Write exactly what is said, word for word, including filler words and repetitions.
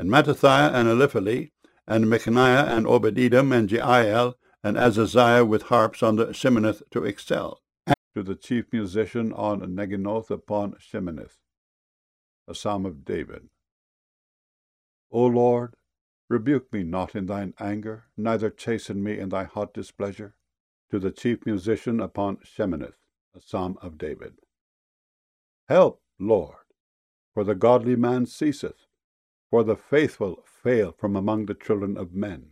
and Mattithiah and Eliphali, and Mechaniah and Obed-Edom and Jeiel and Azaziah with harps on the Sheminith to excel. And to the chief musician on Neginoth upon Sheminith, a psalm of David. O Lord, rebuke me not in thine anger, neither chasten me in thy hot displeasure. To the chief musician upon Sheminith, a psalm of David. Help, Lord, for the godly man ceaseth, for the faithful fail from among the children of men.